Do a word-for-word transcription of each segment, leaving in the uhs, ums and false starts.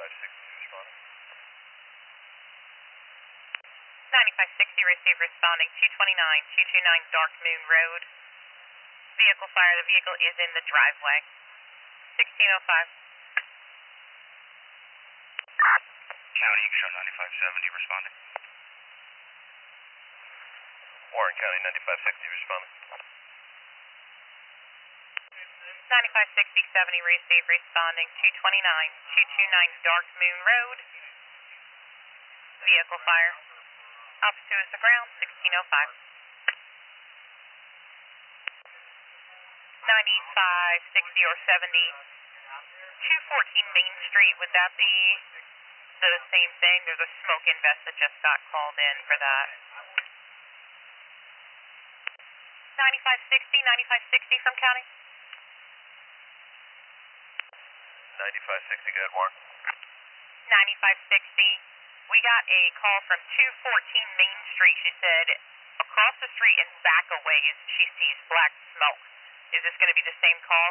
ninety-five sixty responding. ninety-five sixty, receive responding two twenty-nine, two twenty-nine Dark Moon Road. Vehicle fire, the vehicle is in the driveway. sixteen oh five. County, you can show ninety-five seventy responding. Warren County, ninety-five sixty responding. ninety-five sixty, seventy, receive responding two twenty-nine, two twenty-nine Dark Moon Road. Vehicle fire. Altitude is the ground, sixteen oh five. ninety-five sixty or seventy. two fourteen Main Street, would that be the same thing? There's a smoke invest that just got called in for that. ninety-five sixty, ninety-five sixty from county. ninety-five sixty, go ahead, Warren. ninety-five sixty. We got a call from two fourteen Main Street. She said across the street and back a ways she sees black smoke. Is this going to be the same call?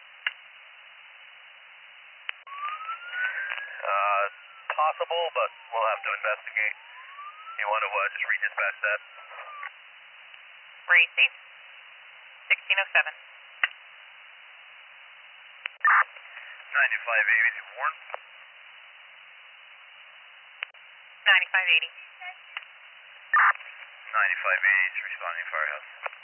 Uh, possible, but we'll have to investigate. You want to uh, just redispatch that? Receive. sixteen oh seven. ninety-five eighty, Warren. ninety-five eighty. ninety-five eighty is responding firehouse.